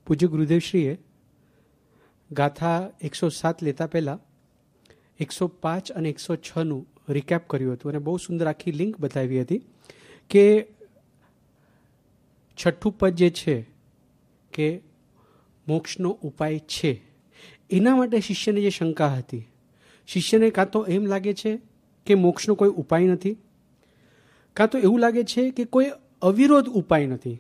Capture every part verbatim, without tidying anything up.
પૂજ્ય ગુરુદેવશ્રીએ ગાથા એકસો સાત લેતા પહેલાં એકસો પાંચ અને એકસો છનું રિકેપ કર્યું હતું અને બહુ સુંદર આખી લિંક બતાવી હતી કે છઠ્ઠું પદ જે છે કે મોક્ષનો ઉપાય છે, એના માટે શિષ્યને જે શંકા હતી, શિષ્યને કાં તો એમ લાગે છે કે મોક્ષનો કોઈ ઉપાય નથી, કાં તો એવું લાગે છે કે કોઈ અવિરોધ ઉપાય નથી,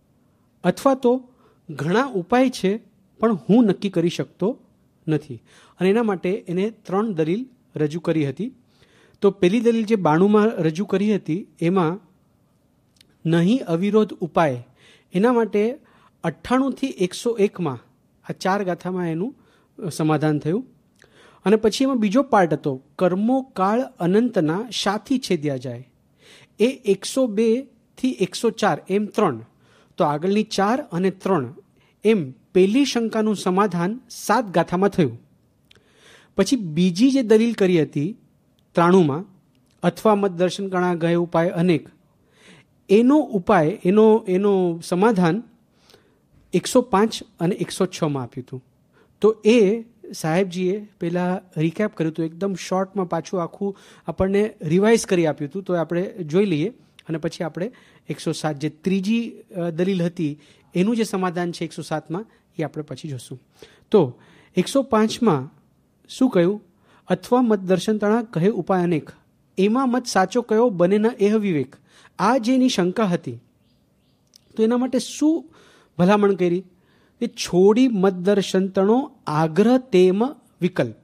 અથવા તો ઘણા ઉપાય છે પણ હું નક્કી કરી શકતો નથી. અને એના માટે એને ત્રણ દલીલ રજૂ કરી હતી. તો પહેલી દલીલ જે બાણુંમાં રજૂ કરી હતી એમાં નહીં અવિરોધ ઉપાય, એના માટે અઠ્ઠાણુંથી એકસો એકમાં આ ચાર ગાથામાં એનું સમાધાન થયું. અને પછી એમાં બીજો પાર્ટ હતો કર્મો કાળ અનંતના શાથી છેદ્યા જાય, એ એકસો બે થી એકસો ચાર એમ ત્રણ. તો આગળની ચાર અને ત્રણ એમ પહેલી શંકાનું સમાધાન સાત ગાથામાં થયું. પછી બીજી જે દલીલ કરી હતી ત્રાણુંમાં, અથવા મત દર્શન કણા ગયે ઉપાય અનેક, એનો ઉપાય એનો એનો સમાધાન એકસો પાંચ અને એકસો છમાં આપ્યું હતું. તો એ સાહેબજીએ પહેલાં રિકેપ કર્યું હતું, એકદમ શોર્ટમાં પાછું આખું આપણને રિવાઇઝ કરી આપ્યું હતું. તો આપણે જોઈ લઈએ અને પછી આપણે એકસો સાત જે ત્રીજી દલીલ હતી એનું જે સમાધાન છે એકસો સાતમાં એ આપણે પછી જોશું. તો એકસો પાંચમાં શું કહ્યું? અથવા મત દર્શન તણા કહે ઉપાય અનેક, એમાં મત સાચો કયો બને ન એહ વિવેક. આ જેની શંકા હતી તો એના માટે શું ભલામણ કરી કે છોડી મત દર્શન તણો આગ્રહ તેમ વિકલ્પ.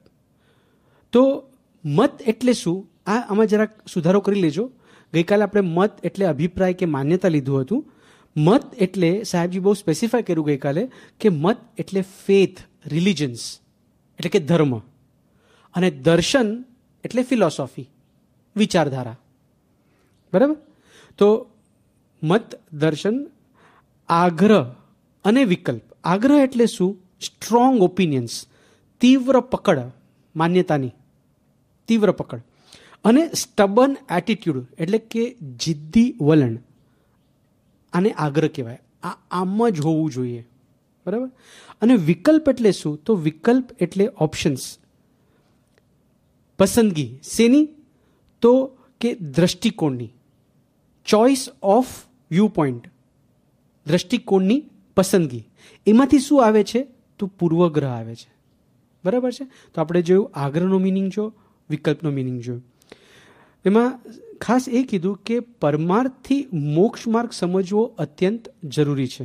તો મત એટલે શું? આ આમાં જરાક સુધારો કરી લેજો. ગઈકાલે આપણે મત એટલે અભિપ્રાય કે માન્યતા લીધું હતું. મત એટલે સાહેબજી બહુ સ્પેસિફાય કર્યું ગઈકાલે કે મત એટલે ફેથ, રિલિજન્સ એટલે કે ધર્મ, અને દર્શન એટલે ફિલોસોફી, વિચારધારા. બરાબર? તો મત દર્શન આગ્રહ અને વિકલ્પ. આગ્રહ એટલે શું? સ્ટ્રોંગ ઓપિનિયન્સ, તીવ્ર પકડ, માન્યતાની તીવ્ર પકડ. અને સ્ટબન એટીટ્યુડ એટલે કે જિદ્દી વલણ, આને આગ્રહ કહેવાય. આ આમ જ હોવું જોઈએ. બરાબર? અને વિકલ્પ એટલે શું? તો વિકલ્પ એટલે ઓપ્શન્સ, પસંદગી. શેની? તો કે દ્રષ્ટિકોણની, ચોઇસ ઓફ વ્યૂ પોઈન્ટ, દ્રષ્ટિકોણની પસંદગી. એમાંથી શું આવે છે? તો પૂર્વગ્રહ આવે છે. બરાબર છે? તો આપણે જોયું આગ્રહનો મિનિંગ જો, વિકલ્પનો મિનિંગ જોયું. એમાં ખાસ એ કીધું કે પરમાર્થથી મોક્ષ માર્ગ સમજવો અત્યંત જરૂરી છે.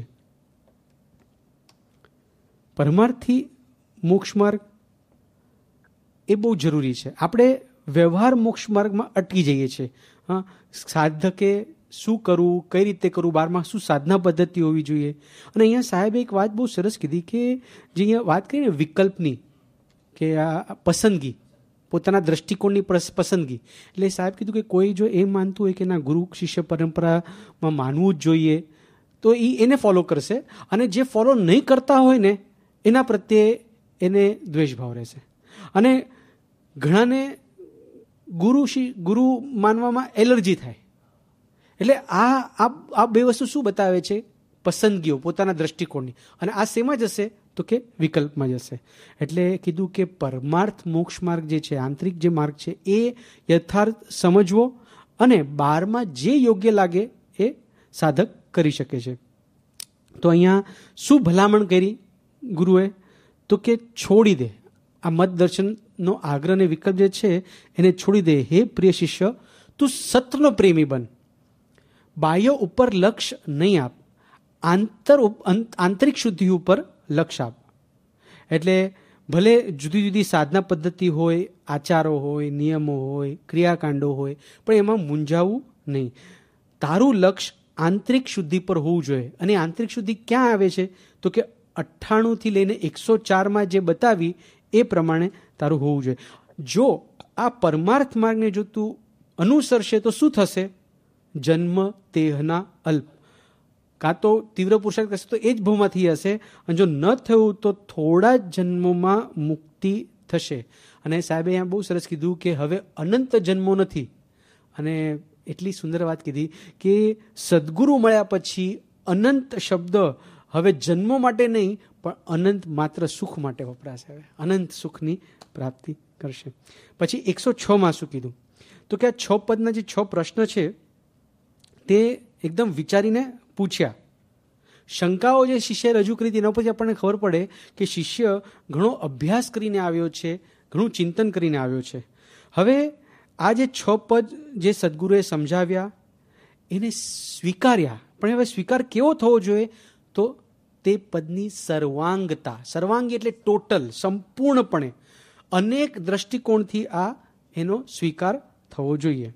પરમાર્થથી મોક્ષ માર્ગ એ બહુ જરૂરી છે. આપણે વ્યવહાર મોક્ષ માર્ગમાં અટકી જઈએ છીએ. હા, સાધકે શું કરવું, કઈ રીતે કરવું, બારમાં શું સાધના પદ્ધતિ હોવી જોઈએ. અને અહીંયા સાહેબે એક વાત બહુ સરસ કીધી કે જે અહીંયા વાત કરી ને વિકલ્પની, કે આ પસંદગી, પોતાના દ્રષ્ટિકોણની પસંદગી. એટલે સાહેબ કીધું કે કોઈ જો એમ માનતું હોય કે ના ગુરુ શિષ્ય પરંપરામાં માનવું જ જોઈએ તો એ એને ફોલો કરશે, અને જે ફોલો નહીં કરતા હોય ને એના પ્રત્યે એને દ્વેષભાવ રહેશે. અને ઘણાને ગુરુ ગુરુ માનવામાં એલર્જી થાય. એટલે આ આ બે વસ્તુ શું બતાવે છે? પસંદગીઓ, પોતાના દ્રષ્ટિકોણની. અને આ શેમાં જશે? તો કે વિકલ્પમાં જશે. એટલે કીધું કે પરમાર્થ મોક્ષ માર્ગ જે છે, આંતરિક જે માર્ગ છે, એ યથાર્થ સમજવો અને બારમાં જે યોગ્ય લાગે એ સાધક કરી શકે છે. તો અહીંયા શું ભલામણ કરી ગુરુએ? તો કે છોડી દે આ મત દર્શનનો આગ્રહ અને વિકલ્પ જે છે એને છોડી દે. હે પ્રિય શિષ્ય, તું સત્રનો પ્રેમી બન, બાહ્ય ઉપર લક્ષ્ય નહીં આપ, આંતર આંતરિક શુદ્ધિ ઉપર લક્ષ્ય આપ. એટલે ભલે જુદી જુદી સાધના પદ્ધતિ હોય, આચારો હોય, નિયમો હોય, ક્રિયાકાંડો હોય, પણ એમાં મૂંઝાવું નહીં. તારું લક્ષ્ય આંતરિક શુદ્ધિ પર હોવું જોઈએ. અને આંતરિક શુદ્ધિ ક્યાં આવે છે? તો કે અઠ્ઠાણુંથી લઈને એકસો ચારમાં જે બતાવી એ પ્રમાણે તારું હોવું જોઈએ. જો આ પરમાર્થ માર્ગને જો તું અનુસરશે તો શું થશે? જન્મ તેહના અલ્પ, કાં તો તીવ્ર પુરુષાર્થ કરશે તો એ જ ભવમાંથી હશે, અને જો ન થયું તો થોડા જ જન્મોમાં મુક્તિ થશે. અને સાહેબે અહીંયા બહુ સરસ કીધું કે હવે અનંત જન્મો નથી. અને એટલી સુંદર વાત કીધી કે સદગુરુ મળ્યા પછી અનંત શબ્દ હવે જન્મો માટે નહીં પણ અનંત માત્ર સુખ માટે વપરાશે. હવે અનંત સુખની પ્રાપ્તિ કરશે. પછી એકસો છ માં શું કીધું? તો કે આ છ પદના જે છ પ્રશ્ન છે તે એકદમ વિચારીને પૂછ્યા. શંકાઓ જે શિષ્યએ રજૂ કરી તેના પછી આપણને ખબર પડે કે શિષ્ય ઘણો અભ્યાસ કરીને આવ્યો છે, ઘણું ચિંતન કરીને આવ્યો છે. હવે આ જે છ પદ જે સદગુરુએ સમજાવ્યા એને સ્વીકાર્યા, પણ હવે સ્વીકાર કેવો થવો જોઈએ? તો તે પદની સર્વાંગતા, સર્વાંગી એટલે ટોટલ, સંપૂર્ણપણે અનેક દ્રષ્ટિકોણથી આ એનો સ્વીકાર થવો જોઈએ.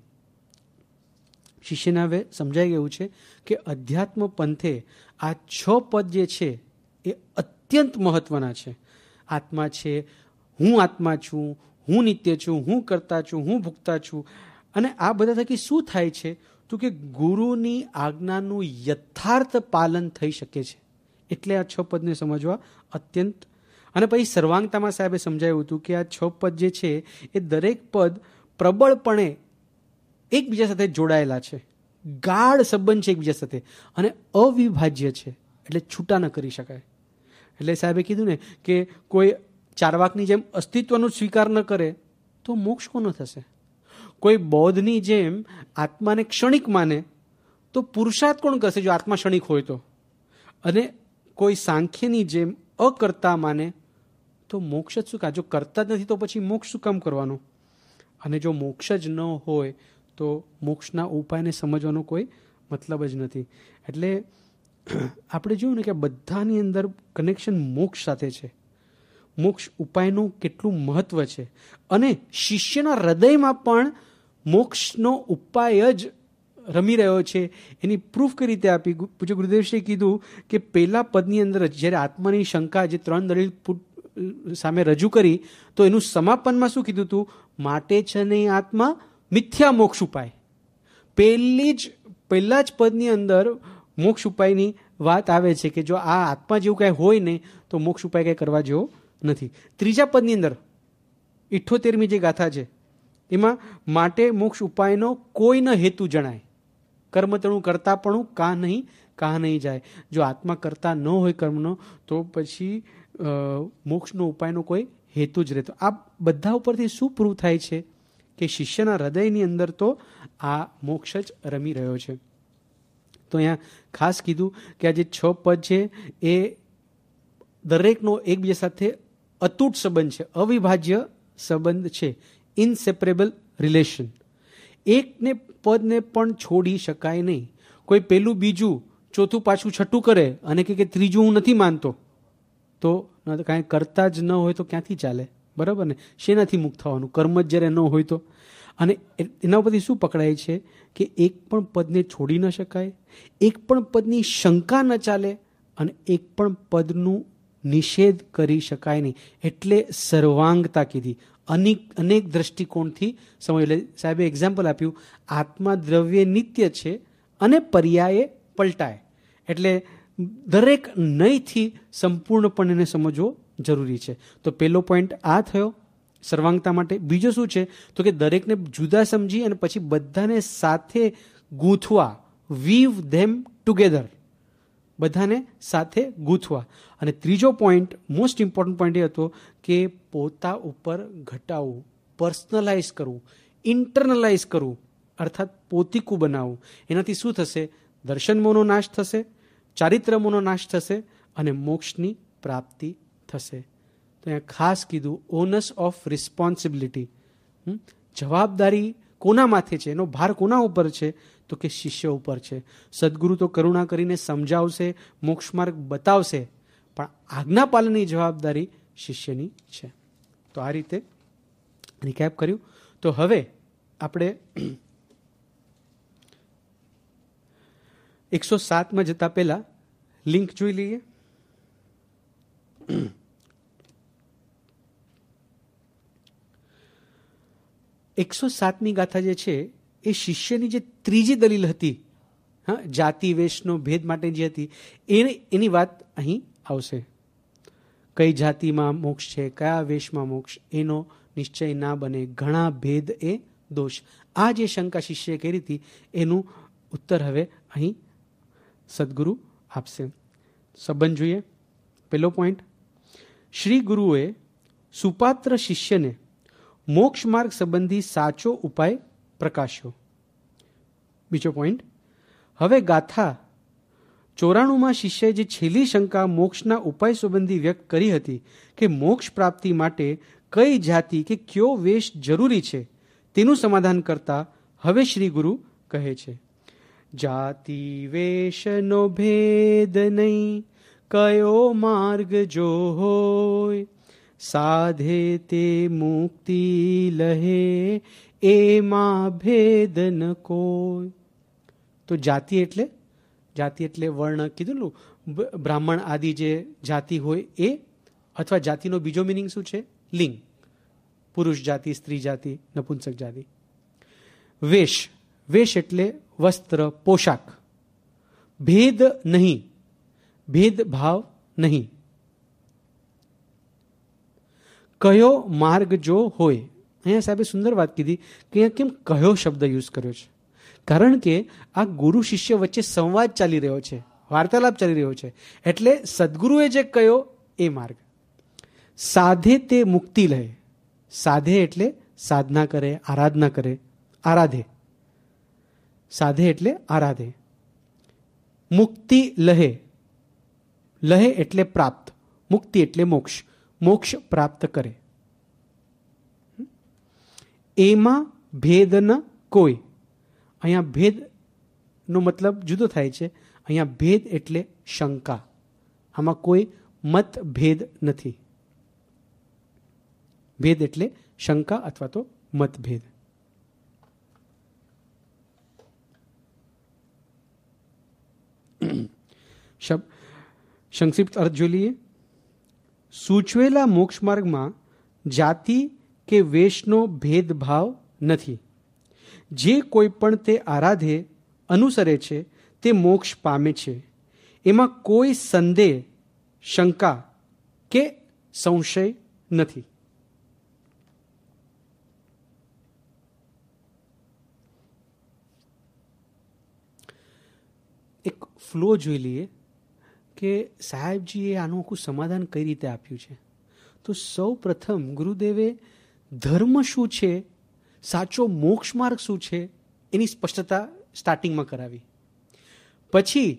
શિષ્યને હવે સમજાઈ ગયું છે કે અધ્યાત્મ પંથે આ છ પદ જે છે એ અત્યંત મહત્વના છે. આત્મા છે, હું આત્મા છું, હું નિત્ય છું, હું કરતા છું, હું ભોગતા છું. અને આ બધા થકી શું થાય છે? તો કે ગુરુની આજ્ઞાનું યથાર્થ પાલન થઈ શકે છે. એટલે આ છ પદને સમજવા અત્યંત. અને પછી સર્વાંગતામાં સાહેબે સમજાવ્યું હતું કે આ છ પદ જે છે એ દરેક પદ પ્રબળપણે એકબીજા સાથે જોડાયેલા છે, ગાઢ સંબંધ છે એકબીજા સાથે, અને અવિભાજ્ય છે, એટલે છૂટા ન કરી શકાય. એટલે સાહેબે કીધું ને કે કોઈ ચારવાકની જેમ અસ્તિત્વનો સ્વીકાર ન કરે તો મોક્ષ કોનો થશે? કોઈ બૌદ્ધની જેમ આત્માને ક્ષણિક માને તો પુરુષાર્થ કોણ કરશે જો આત્મા ક્ષણિક હોય તો? અને કોઈ સાંખ્યની જેમ અકર્તા માને તો મોક્ષ જ શું કામ? જો કરતા જ નથી તો પછી મોક્ષ શું કામ કરવાનો? અને જો મોક્ષ જ ન હોય તો મોક્ષના ઉપાયને સમજવાનો કોઈ મતલબ જ નથી. એટલે આપણે જોયું ને કે બધાની અંદર કનેક્શન મોક્ષ સાથે છે. મોક્ષ ઉપાયનું કેટલું મહત્વ છે. અને શિષ્યના હૃદયમાં પણ મોક્ષનો ઉપાય જ રમી રહ્યો છે. એની પ્રૂફ કઈ રીતે આપી? પૂજ્ય ગુરુદેવશ્રીએ કીધું કે પહેલા પદની અંદર જ્યારે આત્માની શંકા જે ત્રણ દલીલ સામે રજૂ કરી તો એનું સમાપનમાં શું કીધું હતું? માટે છે નહીં આત્મા મિથ્યા મોક્ષ ઉપાય. પહેલી જ પહેલા જ પદની અંદર મોક્ષ ઉપાયની વાત આવે છે કે જો આ આત્મા જેવું કાંઈ હોય ને તો મોક્ષ ઉપાય કાંઈ કરવા જેવો નથી. ત્રીજા પદની અંદર ઇઠ્ઠોતેરમી જે ગાથા છે એમાં માટે મોક્ષ ઉપાયનો કોઈ ન હેતુ જણાય. કર્મતણું કરતાપણું કાં નહીં કાં નહીં જાય. જો આત્મા કરતા ન હોય કર્મનો તો પછી મોક્ષનો ઉપાયનો કોઈ હેતુ જ રહેતો. આ બધા ઉપરથી શું પ્રૂવ થાય છે કે શિષ્યના હૃદયની અંદર તો આ મોક્ષ જ રમી રહ્યો છે. તો અહીંયા ખાસ કીધું કે આ જે છ પદ છે એ દરેકનો એકબીજા સાથે અતૂટ સંબંધ છે, અવિભાજ્ય સંબંધ છે, ઇનસેપરેબલ રિલેશન. એકને પદને પણ છોડી શકાય નહીં. કોઈ પેલું બીજું ચોથું પાછું છઠ્ઠું કરે અને કે ત્રીજું હું નથી માનતો તો કાંઈ કરતા જ ન હોય તો ક્યાંથી ચાલે? બરાબર ને? શેનાથી મુક્ત થવાનું? કર્મ જ જ્યારે ન હોય તો. અને એના ઉપરથી શું પકડાય છે કે એક પણ પદને છોડી ન શકાય, એક પણ પદની શંકા ન ચાલે, અને એક પણ પદનું નિષેધ કરી શકાય નહીં. એટલે સર્વાંગતા કીધી. અનેક અનેક દ્રષ્ટિકોણથી સમજ. એટલે સાહેબે એક્ઝામ્પલ આપ્યું, આત્મા દ્રવ્ય નિત્ય છે અને પર્યાયે પલટાય. એટલે દરેક નયથી સંપૂર્ણપણે એને સમજવો જરૂરી છે. તો પહેલો પોઈન્ટ આ થયો સર્વાંગતા માટે. બીજો શું છે તો કે દરેકને જુદા સમજી અને પછી બધાને સાથે ગૂંથવા, વીવ ધેમ ટુગેધર, બધાને સાથે ગૂંથવા. અને ત્રીજો પોઈન્ટ, મોસ્ટ ઇમ્પોર્ટન્ટ પોઈન્ટ એ હતો કે પોતા ઉપર ઘટાવવું, પર્સનલાઇઝ કરવું, ઇન્ટરનલાઇઝ કરવું, અર્થાત પોતીકું બનાવવું. એનાથી શું થશે? દર્શન મોહનો નાશ થશે, ચારિત્ર મોહનો નાશ થશે અને મોક્ષની પ્રાપ્તિ થશે. તો અહીંયા ખાસ કીધું ઓનસ ઓફ રિસ્પોન્સિબિલિટી. જવાબદારી કોના માથે છે? એનો ભાર કોના ઉપર છે? તો કે શિષ્ય ઉપર છે. સદગુરુ તો કરુણા કરીને સમજાવશે, મોક્ષ માર્ગ બતાવશે, પણ આજ્ઞા પાલનની જવાબદારી શિષ્યની છે. તો આ રીતે રિકેપ કર્યું. તો હવે આપણે એકસો સાતમાં જતા પહેલા લિંક જોઈ લઈએ. એકસો સાતમી ગાથા જે છે એ શિષ્યની જે ત્રીજી દલીલ હતી, હા, જાતિ વેશનો ભેદ માટે જે હતી, એની એની વાત અહીં આવશે. કઈ જાતિમાં મોક્ષ છે, કયા વેશમાં મોક્ષ, એનો નિશ્ચય ના બને, ઘણા ભેદ એ દોષ. આ જે શંકા શિષ્યએ કરી હતી એનું ઉત્તર હવે અહીં સદગુરુ આપશે. સંબંધ જોઈએ. પહેલો પોઈન્ટ, શ્રી ગુરુએ સુપાત્ર શિષ્યને મોક્ષ માર્ગ સંબંધી સાચો ઉપાય પ્રકાશ્યો. બીજો પોઈન્ટ, હવે ગાથા ચોરાણુંમાં શિષ્યએ જે છેલ્લી શંકા મોક્ષના ઉપાય સંબંધી વ્યક્ત કરી હતી કે મોક્ષ પ્રાપ્તિ માટે કઈ જાતિ કે કયો વેશ જરૂરી છે તેનું સમાધાન કરતા હવે શ્રી ગુરુ કહે છે, જાતિ વેશનો ભેદ નહીં, કયો માર્ગ જો હોય, સાધે તે મુક્તિ લહે, એમાં ભેદ ન કોઈ. તો જાતિ એટલે જાતિ એટલે વર્ણ કીધું, બ્રાહ્મણ આદિ જે જાતિ હોય એ, અથવા જાતિનો બીજો મિનિંગ શું છે? લિંગ, પુરુષ જાતિ, સ્ત્રી જાતિ, નપુંસક જાતિ. વેશ, વેશ એટલે વસ્ત્ર, પોશાક. ભેદ નહીં, ભેદભાવ નહીં. કયો માર્ગ જો હોય, અહીંયા સાહેબે સુંદર વાત કીધી કે અહીંયા કેમ કયો શબ્દ યુઝ કર્યો છે? કારણ કે આ ગુરુ શિષ્ય વચ્ચે સંવાદ ચાલી રહ્યો છે, વાર્તાલાપ ચાલી રહ્યો છે. એટલે સદગુરુએ જે કયો એ માર્ગ. સાધે તે મુક્તિ લહે. સાધે એટલે સાધના કરે, આરાધના કરે, આરાધે. સાધે એટલે આરાધે. મુક્તિ લહે, લહે એટલે પ્રાપ્ત, મુક્તિ એટલે મોક્ષ, મોક્ષ પ્રાપ્ત કરે. એમાં ભેદ ન કોઈ. અહીંયા ભેદનો મતલબ જુદો થાય છે. અહીંયા ભેદ એટલે શંકા, આમાં કોઈ મતભેદ નથી. ભેદ એટલે શંકા અથવા તો મતભેદ. સંક્ષિપ્ત અર્થ જોઈ લઈએ. સૂચવેલા મોક્ષ માર્ગમાં જાતિ કે વેશનો ભેદભાવ નથી. જે કોઈ પણ તે આરાધે, અનુસરે છે તે મોક્ષ પામે છે. એમાં કોઈ સંદેહ, શંકા કે સંશય નથી. એક ફ્લો જોઈ લઈએ કે સાહેબજીએ આનું આખું સમાધાન કઈ રીતે આપ્યું છે. તો સૌ પ્રથમ ગુરુદેવે ધર્મ શું છે, સાચો મોક્ષ માર્ગ શું છે એની સ્પષ્ટતા સ્ટાર્ટિંગમાં કરાવી. પછી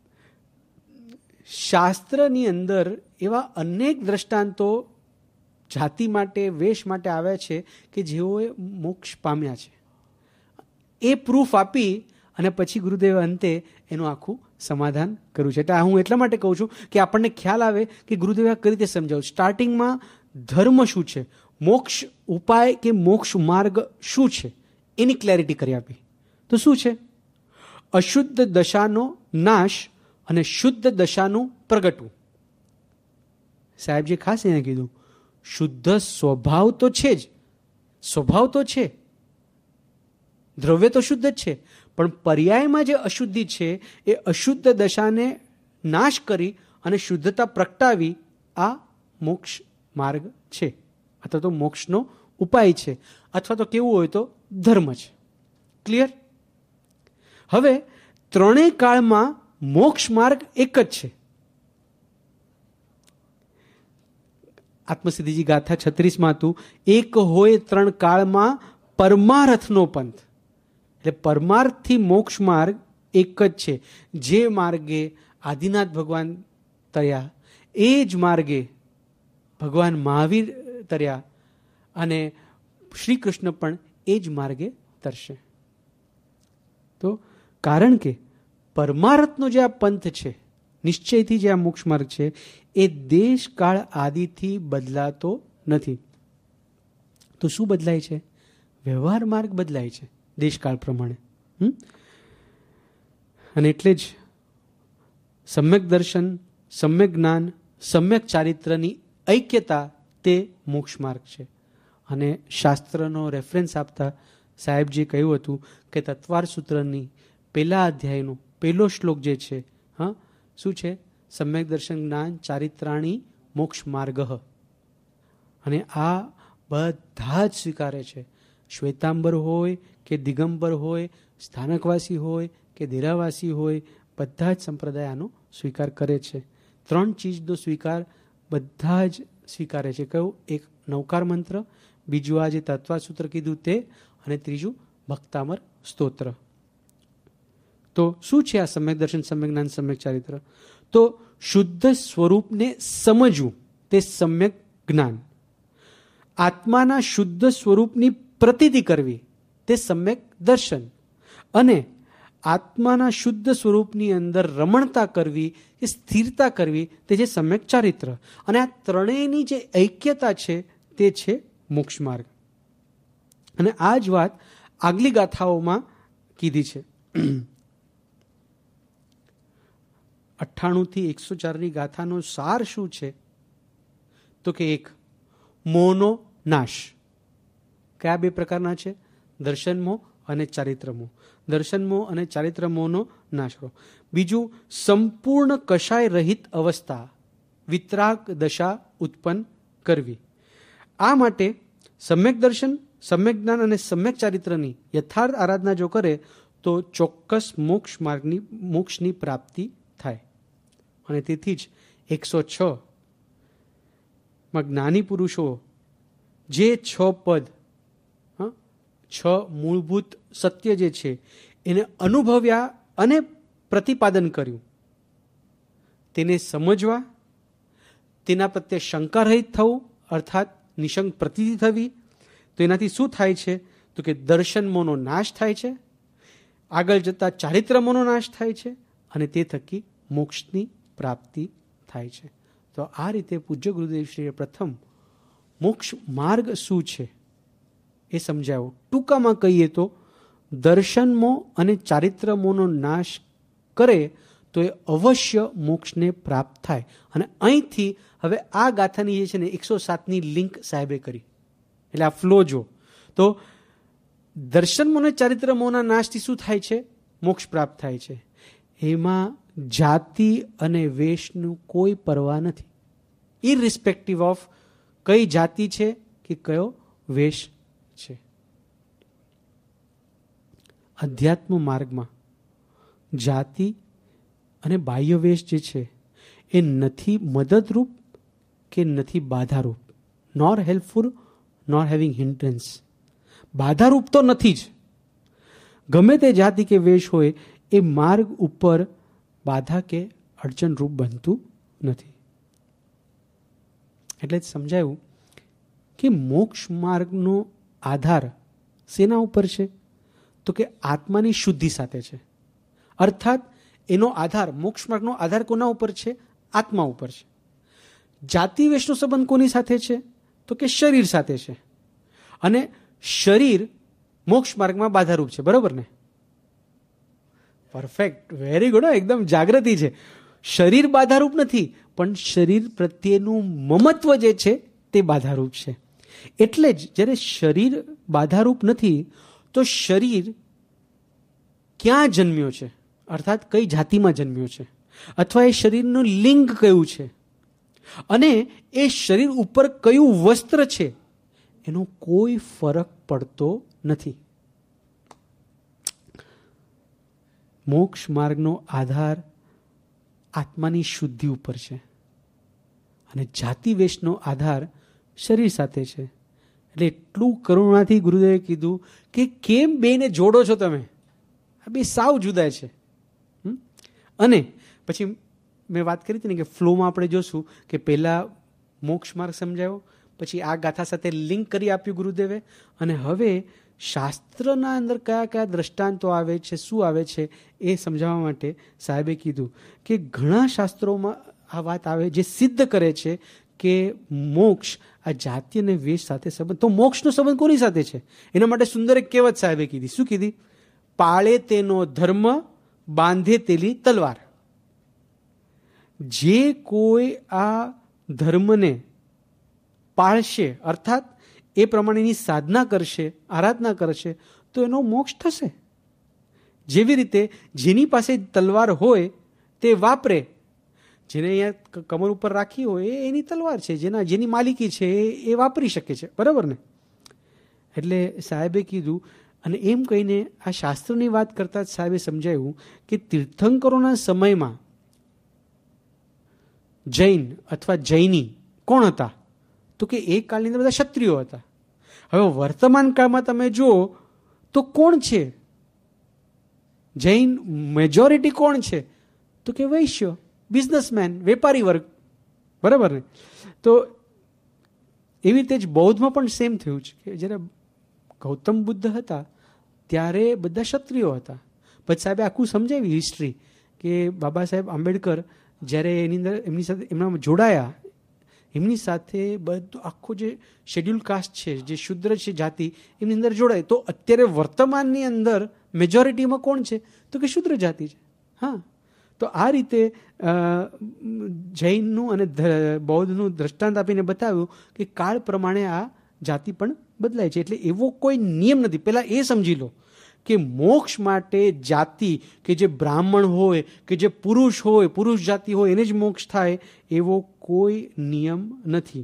શાસ્ત્રની અંદર એવા અનેક દ્રષ્ટાંતો જાતિ માટે, વેશ માટે આવ્યા છે કે જેઓએ મોક્ષ પામ્યા છે. એ પ્રૂફ આપી અને પછી ગુરુદેવે અંતે એનું આખું સમાધાન કર્યું છે. એટલે હું એટલા માટે કહું છું કે આપણને ખ્યાલ આવે કે ગુરુદેવે કઈ રીતે સમજાવ્યું. સ્ટાર્ટિંગમાં ધર્મ શું છે, મોક્ષ ઉપાય કે મોક્ષ માર્ગ શું છે એની ક્લેરિટી કરી આપી. તો શું છે? અશુદ્ધ દશાનો નાશ અને શુદ્ધ દશાનું પ્રગટવું. સાહેબજી ખાસ એને કીધું, શુદ્ધ સ્વભાવ તો છે જ, સ્વભાવ તો છે, દ્રવ્ય તો શુદ્ધ જ છે, પણ પર્યાયમાં જે અશુદ્ધિ છે એ અશુદ્ધ દશાને નાશ કરી અને શુદ્ધતા પ્રગટાવી આ મોક્ષ માર્ગ છે, અથવા તો મોક્ષનો ઉપાય છે, અથવા તો કેવું હોય તો ધર્મ છે. ક્લિયર? હવે ત્રણેય કાળમાં મોક્ષ માર્ગ એક જ છે. આત્મસિદ્ધિજી ગાથા છત્રીસમાં હતું, એક હોય ત્રણ કાળમાં પરમાર્થનો પંથ. એટલે પરમાર્થથી મોક્ષ માર્ગ એક જ છે. જે માર્ગે આદિનાથ ભગવાન તર્યા એ જ માર્ગે ભગવાન મહાવીર તર્યા અને શ્રી કૃષ્ણ પણ એ જ માર્ગે તરશે. તો કારણ કે પરમાર્થનો જે આ પંથ છે, નિશ્ચયથી જે આ મોક્ષ માર્ગ છે, એ દેશ કાળ આદિથી બદલાતો નથી. તો શું બદલાય છે? વ્યવહાર માર્ગ બદલાય છે દેશકાળ પ્રમાણે. અને એટલે જ સમ્યક દર્શન, સમ્યક જ્ઞાન, સમ્યક ચારિત્રની ઐક્યતા તે મોક્ષ માર્ગ છે. અને શાસ્ત્રનો રેફરન્સ આપતા સાહેબજીએ કહ્યું હતું કે તત્વાર સૂત્રની પહેલા અધ્યાયનો પહેલો શ્લોક જે છે, હા શું છે? સમ્યક દર્શન, જ્ઞાન, ચારિત્રાણી, મોક્ષ માર્ગ. અને આ બધા જ સ્વીકારે છે. શ્વેતાંબર હોય કે દિગંબર હોય, સ્થાનકવાસી હોય કે દેરાવાસી હોય, બધા જ સંપ્રદાય આનો સ્વીકાર કરે છે. ત્રણ ચીજનો સ્વીકાર બધા જ સ્વીકારે છે. કયું? એક નવકાર મંત્ર, બીજું આ જે તત્વાસૂત્ર કીધું તે, અને ત્રીજું ભક્તામર સ્તોત્ર. તો શું છે આ સમ્યક દર્શન, સમ્યક જ્ઞાન, સમ્યક ચારિત્ર? તો શુદ્ધ સ્વરૂપને સમજવું તે સમ્યક જ્ઞાન, આત્માના શુદ્ધ સ્વરૂપની પ્રતીતિ કરવી તે સમ્યક દર્શન, અને આત્માના શુદ્ધ સ્વરૂપની અંદર રમણતા કરવી કે સ્થિરતા કરવી તે છે સમ્યક ચારિત્ર. અને આ ત્રણેયની જે ઐક્યતા છે તે છે મોક્ષ માર્ગ. અને આ જ વાત આગલી ગાથાઓમાં કીધી છે. અઠ્ઠાણું થી એકસો ચારની ગાથાનો સાર શું છે? તો કે એક, મોહનો નાશ. કયા બે પ્રકારના છે? દર્શન મોહ અને ચારિત્ર મોહ. દર્શન મોહ અને ચારિત્ર મોહનો નાશ કરો. બીજું, સંપૂર્ણ કશાય રહિત અવસ્થા, વિતરાગ દશા ઉત્પન્ન કરવી. આ માટે સમ્યક દર્શન, સમ્યક જ્ઞાન અને સમ્યક ચારિત્રની યથાર્થ આરાધના જો કરે તો ચોક્કસ મોક્ષ માર્ગની મોક્ષની પ્રાપ્તિ થાય. અને તેથી જ એકસો છ માં જ્ઞાની પુરુષો જે છ પદ, છ મૂળભૂત સત્ય જે છે એને અનુભવ્યા અને પ્રતિપાદન કર્યું, તેને સમજવા, તેના પ્રત્યે શંકા રહિત થવું અર્થાત નિશંક પ્રતીતિ થવી. તો એનાથી શું થાય છે? તો કે દર્શન મોહનો નાશ થાય છે, આગળ જતા ચારિત્ર મોહનો નાશ થાય છે, અને તે થકી મોક્ષની પ્રાપ્તિ થાય છે. તો આ રીતે પૂજ્ય ગુરુદેવશ્રીએ પ્રથમ મોક્ષ માર્ગ શું છે એ સમજાવો. ટૂંકામાં કહીએ તો દર્શન મોહ અને ચારિત્ર મોહનો નાશ કરે તો એ અવશ્ય મોક્ષને પ્રાપ્ત થાય. અને અહીંથી હવે આ ગાથાની જે છે ને એકસો સાતની લિંક સાહેબે કરી, એટલે આ ફ્લો જો. તો દર્શન મોહ અને ચારિત્ર મોહના નાશથી શું થાય છે? મોક્ષ પ્રાપ્ત થાય છે. એમાં જાતિ અને વેશનું કોઈ પરવા નથી, ઇરરિસ્પેક્ટિવ ઓફ કઈ જાતિ છે કે કયો વેશ છે. અધ્યાત્મ માર્ગમાં જાતિ અને બાહ્ય વેશ જે છે એ નથી મદદરૂપ કે નથી બાધારૂપ, નોર હેલ્પફુલ નોર હેવિંગ હિન્ડ્રન્સ. બાધારૂપ તો નથી જ. ગમે તે જાતિ કે વેશ હોય એ માર્ગ ઉપર બાધા કે અડચણરૂપ બનતું નથી. એટલે જ સમજાયું કે મોક્ષ માર્ગનો આધાર શેના ઉપર છે? તો કે આત્માની શુદ્ધિ સાથે છે. અર્થાત એનો આધાર, મોક્ષ માર્ગનો આધાર કોના ઉપર છે? આત્મા ઉપર છે. જાતિ વેશનો સંબંધ કોની સાથે છે? તો કે શરીર સાથે છે. અને શરીર મોક્ષ માર્ગમાં બાધારૂપ છે, બરોબર ને? Perfect, very good. એકદમ જાગૃતિ છે. શરીર બાધારૂપ નથી, પણ શરીર પ્રત્યેનું મમત્વ જે છે તે બાધારૂપ છે. એટલે જ જ્યારે શરીર બાધારૂપ નથી તો શરીર ક્યાં જન્મ્યો છે, અર્થાત કઈ જાતિમાં જન્મ્યો છે, અથવા એ શરીરનું લિંગ કયું છે, અને એ શરીર ઉપર કયું વસ્ત્ર છે, એનો કોઈ ફરક પડતો નથી. મોક્ષ માર્ગનો આધાર આત્માની શુદ્ધિ ઉપર છે અને જાતિ વેશનો આધાર શરીર સાથે છે. એટલે એટલું કરુણાથી ગુરુદેવે કીધું કે કેમ બેને જોડો છો તમે? આ બે સાવ જુદા છે. અને પછી મેં વાત કરી હતી ને કે ફ્લોમાં આપણે જોશું કે પહેલા મોક્ષ માર્ગ સમજાયો, પછી આ ગાથા સાથે લિંક કરી આપ્યું ગુરુદેવે, અને હવે શાસ્ત્રના અંદર કયા કયા દ્રષ્ટાંતો આવે છે, શું આવે છે એ સમજાવવા માટે સાહેબે કીધું કે ઘણા શાસ્ત્રોમાં આ વાત આવે જે સિદ્ધ કરે છે કે મોક્ષ આ જાતિ અને વેશ સાથે સંબંધ. તો મોક્ષનો સંબંધ કોની સાથે છે? એના માટે સુંદર એક કહેવત સાહેબે કીધી. શું કીધી? પાળે તેનો ધર્મ, બાંધે તેલી તલવાર. જે કોઈ આ ધર્મને પાળશે, અર્થાત એ પ્રમાણેની સાધના કરશે, આરાધના કરશે, તો એનો મોક્ષ થશે. જેવી રીતે જેની પાસે તલવાર હોય તે વાપરે, જેને અહીંયા કમર ઉપર રાખી હોય એ એની તલવાર છે, જેના જેની માલિકી છે એ વાપરી શકે છે, બરાબર ને? એટલે સાહેબે કીધું, અને એમ કહીને આ શાસ્ત્રની વાત કરતા જ સાહેબે સમજાવ્યું કે તીર્થંકરોના સમયમાં જૈન અથવા જૈની કોણ હતા? તો કે એ કાળની અંદર બધા ક્ષત્રિયો હતા. હવે વર્તમાન કાળમાં તમે જુઓ તો કોણ છે જૈન? મેજોરિટી કોણ છે? તો કે વૈશ્ય, બિઝનેસમેન, વેપારી વર્ગ. બરાબર ને? તો એવી રીતે જ બૌદ્ધમાં પણ સેમ થયું છે કે જ્યારે ગૌતમ બુદ્ધ હતા ત્યારે બધા ક્ષત્રિયો હતા. પછી સાહેબે આખું સમજાવી હિસ્ટ્રી કે બાબા સાહેબ આંબેડકર જ્યારે એની અંદર એમની સાથે એમના જોડાયા, એમની સાથે બધું આખું જે શેડ્યુલ કાસ્ટ છે, જે શુદ્ર છે જાતિ, એમની અંદર જોડાય. તો અત્યારે વર્તમાનની અંદર મેજોરિટીમાં કોણ છે? તો કે શુદ્ર જાતિ છે. હા, તો આ રીતે જૈનનું અને બૌદ્ધનું દ્રષ્ટાંત આપીને બતાવ્યું કે કાળ પ્રમાણે આ જાતિ પણ બદલાય છે. એટલે એવો કોઈ નિયમ નથી. પહેલા એ સમજી લો કે મોક્ષ માટે જાતિ કે જે બ્રાહ્મણ હોય કે જે પુરુષ હોય, પુરુષ જાતિ હોય એને જ મોક્ષ થાય એવો કોઈ નિયમ નથી.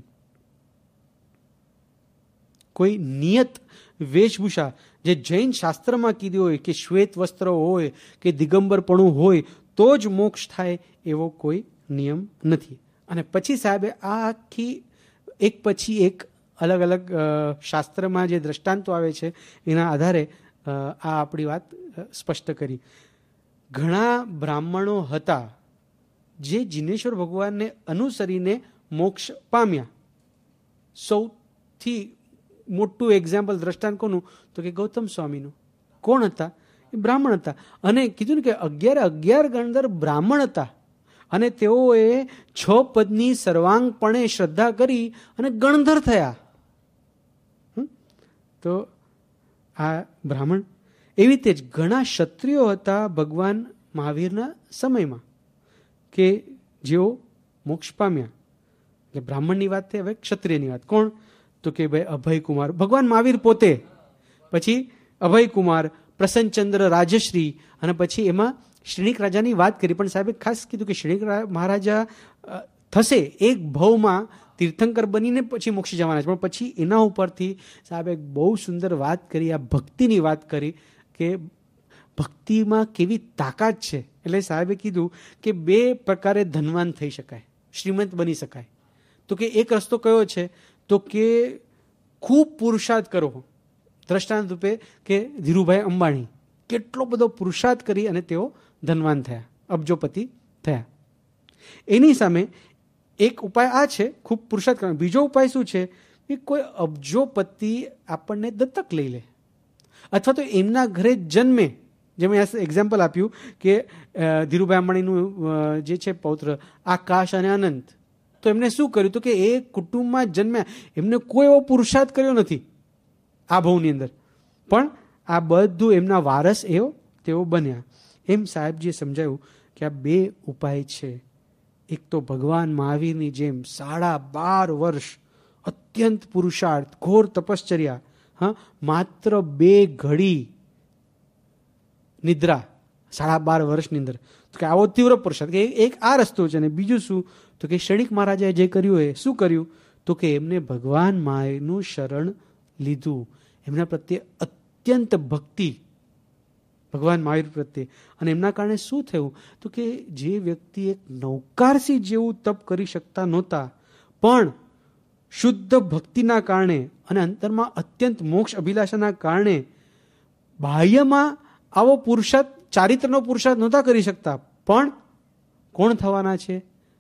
કોઈ નિયત વેશભૂષા જે જૈન શાસ્ત્રમાં કીધી હોય કે શ્વેત વસ્ત્ર હોય કે દિગંબરપણું હોય તો જ મોક્ષ થાય એવો કોઈ નિયમ નથી. અને પછી સાહેબે આ આખી એક પછી એક અલગ અલગ શાસ્ત્રમાં જે દ્રષ્ટાંતો આવે છે એના આધારે આ આપણી વાત સ્પષ્ટ કરી. ઘણા બ્રાહ્મણો હતા જે જિનેશ્વર ભગવાનને અનુસરીને મોક્ષ પામ્યા. સૌથી મોટું એક્ઝામ્પલ દ્રષ્ટાંત કોનું? તો કે ગૌતમ સ્વામીનું. કોણ હતા? એ બ્રાહ્મણ હતા. અને કીધું ને કે અગિયાર અગિયાર ગણધર બ્રાહ્મણ હતા અને તેઓએ છ પદની સર્વાંગપણે શ્રદ્ધા કરી અને ગણધર થયા. તો આ બ્રાહ્મણ. એવી રીતે જ ઘણા ક્ષત્રિયો હતા ભગવાન મહાવીરના સમયમાં કે જેઓ મોક્ષ પામ્યા. એટલે બ્રાહ્મણની વાત થઈ, હવે ક્ષત્રિયની વાત. કોણ? તો કે ભાઈ અભયકુમાર, ભગવાન મહાવીર પોતે, પછી અભયકુમાર, પ્રસન્નચંદ્ર, રાજશ્રી, અને પછી એમાં શ્રેણિક રાજાની વાત કરી. પણ સાહેબે ખાસ કીધું કે શ્રેણિક મહારાજા થશે એક ભવમાં તીર્થંકર બનીને પછી મોક્ષ જવાના છે. પણ પછી એના ઉપરથી સાહેબે બહુ સુંદર વાત કરી, આ ભક્તિની વાત કરી કે ભક્તિમાં કેવી તાકાત છે. એટલે સાહેબે કીધું કે બે પ્રકારે ધનવાન થઈ શકાય, શ્રીમંત બની શકાય. તો કે એક રસ્તો કયો છે? તો કે ખૂબ પુરુષાર્થ કરો. દ્રષ્ટાંત રૂપે કે ધીરુભાઈ અંબાણી કેટલો બધો પુરુષાર્થ કરી અને તેઓ ધનવાન થયા, અબજોપતિ થયા. એની સામે એક ઉપાય આ છે, ખૂબ પુરુષાર્થ કરવાનો. બીજો ઉપાય શું છે? કે કોઈ અબજોપતિ આપણને દત્તક લઈ લે, અથવા તો એમના ઘરે જન્મે. જે મેં એક્ઝામ્પલ આપ્યું કે ધીરુભાઈ અંબાણીનું જે છે પૌત્ર આકાશ અને અનંત, તો એમને શું કર્યું? તો કે એ કુટુંબમાં જન્મ્યા, એમને કોઈ એવો પુરુષાર્થ કર્યો નથી આ ભવની અંદર, પણ આ બધું એમના વારસ એવો તેઓ બન્યા. એમ સાહેબજીએ સમજાવ્યું કે આ બે ઉપાય છે. એક તો ભગવાન મહાવીરની જેમ સાડા બાર વર્ષ અત્યંત પુરુષાર્થ, ઘોર તપશ્ચર્યા, હા, માત્ર બે ઘડી નિદ્રા, સાડા બાર વર્ષની અંદર. તો કે આવો તીવ્ર પુરુષાર્થ, કે એક આ રસ્તો છે. અને બીજું શું? તો કે શ્રેણિક મહારાજાએ જે કર્યું એ શું કર્યું? તો કે એમને ભગવાન માયનું શરણ લીધું, એમના પ્રત્યે અત્યંત ભક્તિ ભગવાન મહાવીર પ્રત્યે. અને એમના કારણે શું થયું? તો કે જે વ્યક્તિ એક નૌકારસી જેવું તપ કરી શકતા નહોતા, પણ શુદ્ધ ભક્તિના કારણે અને અંતરમાં અત્યંત મોક્ષ અભિલાષાના કારણે બાહ્યમાં આવો પુરુષાર્થ, ચારિત્રનો પુરુષાર્થ નહોતા કરી શકતા, પણ કોણ થવાના છે?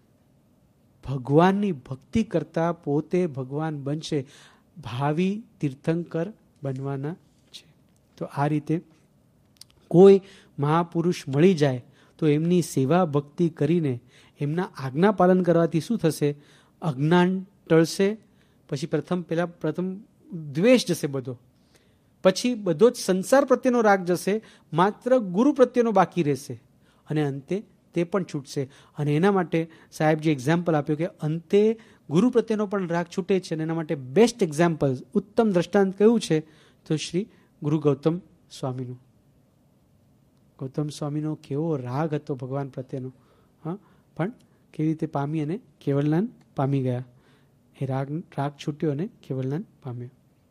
ભગવાનની ભક્તિ કરતા પોતે ભગવાન બનશે, ભાવિ તીર્થંકર બનવાના છે. તો આ રીતે કોઈ મહાપુરુષ મળી જાય તો એમની સેવા ભક્તિ કરીને એમના આજ્ઞા પાલન કરવાથી શું થશે? અજ્ઞાન ટળશે. પછી પ્રથમ પહેલા પ્રથમ દ્વેષ જશે બધો, પછી બધો જ સંસાર પ્રત્યેનો રાગ જશે, માત્ર ગુરુ પ્રત્યેનો બાકી રહેશે, અને અંતે તે પણ છૂટશે. અને એના માટે સાહેબ જે એક્ઝામ્પલ આપ્યો કે અંતે ગુરુ પ્રત્યેનો પણ રાગ છૂટે છે. અને એના માટે બેસ્ટ એક્ઝામ્પલ, ઉત્તમ દ્રષ્ટાંત કયું છે? તો શ્રી ગુરુ ગૌતમ સ્વામીનું. ગૌતમ સ્વામીનો કેવો રાગ હતો ભગવાન પ્રત્યેનો, હા, પણ કેવી રીતે પામી અને કેવલનાન પામી ગયા. એ રાગ રાગ છૂટ્યો અને કેવલનાન પામ્યો.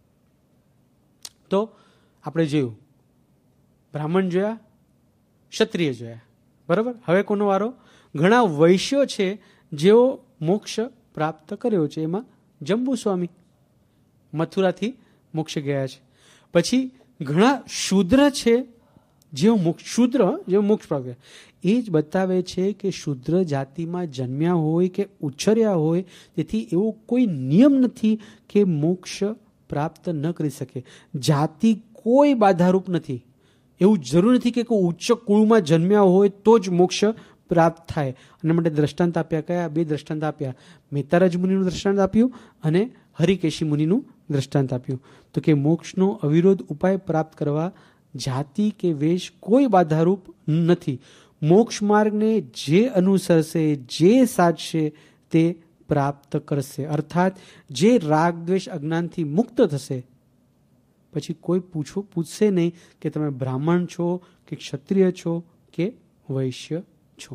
તો આપણે જોયું, બ્રાહ્મણ જોયા, ક્ષત્રિય જોયા, બરાબર. હવે કોનો વારો? ઘણા વૈશ્યો છે જેઓ મોક્ષ પ્રાપ્ત કર્યો છે. એમાં જંબુ સ્વામી મથુરાથી મોક્ષ ગયા છે. પછી ઘણા શૂદ્ર છે જેઓ મોક્ષ શૂદ્ર જેઓ મોક્ષ પ્રાપ્ત કર્યા. એ જ બતાવે છે કે શૂદ્ર જાતિમાં જન્મ્યા હોય કે ઉછર્યા હોય તેથી એવો કોઈ નિયમ નથી કે મોક્ષ પ્રાપ્ત ન કરી શકે. જાતિ કોઈ બાધારૂપ નથી. એવું જરૂર નથી કે કોઈ ઉચ્ચ કુળમાં જન્મ્યા હોય તો જ મોક્ષ પ્રાપ્ત થાય. અને માટે દ્રષ્ટાંત આપ્યા. કયા બે દ્રષ્ટાંત આપ્યા? મેતારજ મુનિનું દ્રષ્ટાંત આપ્યું અને હરિકેશી મુનિનું દ્રષ્ટાંત આપ્યું. તો કે મોક્ષનો અવિરોધ ઉપાય પ્રાપ્ત કરવા જાતિ કે વેશ કોઈ બાધારૂપ નથી. મોક્ષ માર્ગને જે અનુસરશે, જે સાધશે તે પ્રાપ્ત કરશે. અર્થાત જે રાગ દ્વેષ અજ્ઞાનથી મુક્ત થશે, પછી કોઈ પૂછો પૂછશે નહીં કે તમે બ્રાહ્મણ છો કે ક્ષત્રિય છો કે વૈશ્ય છો.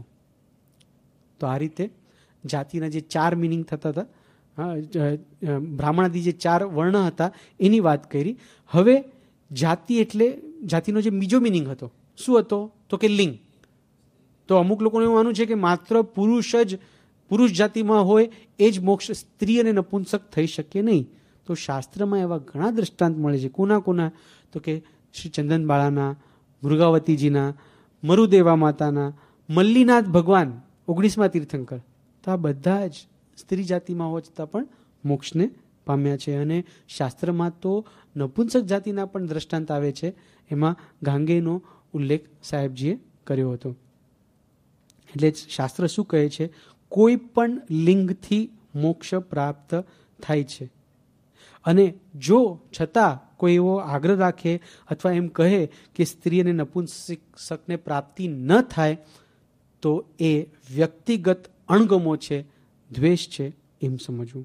તો આ રીતે જાતિના જે ચાર મિનિંગ થતા હતા, બ્રાહ્મણાદી જે ચાર વર્ણ હતા એની વાત કરી. હવે જાતિ એટલે જાતિનો જે બીજો મિનિંગ હતો શું હતો? તો કે લિંગ. તો અમુક લોકોને એવું માનવું છે કે માત્ર પુરુષ જ પુરુષ જાતિમાં હોય એ જ મોક્ષ, સ્ત્રી અને નપુંસક થઈ શકે નહીં. તો શાસ્ત્રમાં એવા ઘણા દ્રષ્ટાંત મળે છે. કોના કોના? તો કે શ્રી ચંદન બાળાના, મૃગાવતીજીના, મરુદેવા માતાના, મલ્લીનાથ ભગવાન ઓગણીસમાં તીર્થંકર. તો આ બધા જ સ્ત્રી જાતિમાં હોવા છતાં પણ મોક્ષને પામ્યા છે. અને શાસ્ત્રમાં તો નપુંસક જાતિના પણ દ્રષ્ટાંત આવે છે. એમાં ગાંગેયનો ઉલ્લેખ સાહેબજીએ કર્યો હતો. એટલે શાસ્ત્ર શું કહે છે? કોઈ પણ લિંગથી મોક્ષ પ્રાપ્ત થાય છે. અને જો છતાં કોઈ એવો આગ્રહ રાખે અથવા એમ કહે કે સ્ત્રી અને નપુંસકને પ્રાપ્તિ ન થાય તો એ વ્યક્તિગત અણગમો છે, દ્વેષ છે એમ સમજવું.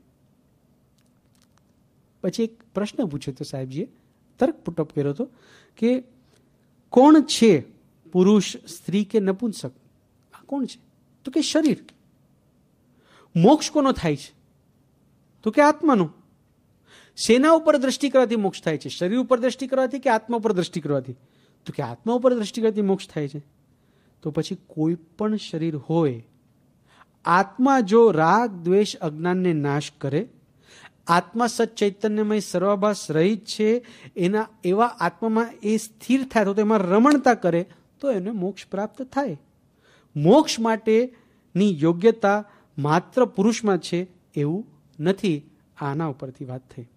પછી એક પ્રશ્ન પૂછ્યો હતો સાહેબજીએ, તર્ક પુટઅપ કર્યો હતો કે કોણ છે પુરુષ, સ્ત્રી કે નપુંસક? આ કોણ છે? તો કે શરીર. મોક્ષ કોનો થાય છે? તો કે આત્માનો. શેના ઉપર દ્રષ્ટિ કરવાથી મોક્ષ થાય છે? શરીર ઉપર દ્રષ્ટિ કરવાથી કે આત્મા ઉપર દ્રષ્ટિ કરવાથી? તો કે આત્મા ઉપર દ્રષ્ટિ કરવાથી મોક્ષ થાય છે. તો પછી કોઈ પણ શરીર હોય, આત્મા જો રાગ દ્વેષ અજ્ઞાનને નાશ કરે, આત્મા સચ્ચૈતન્યમય સર્વાભાસ રહિત છે, એના એવા આત્મામાં એ સ્થિર થાય, તો એમાં રમણતા કરે તો એને મોક્ષ પ્રાપ્ત થાય. મોક્ષ માટેની યોગ્યતા માત્ર પુરુષમાં છે એવું નથી. આના ઉપરથી વાત થઈ.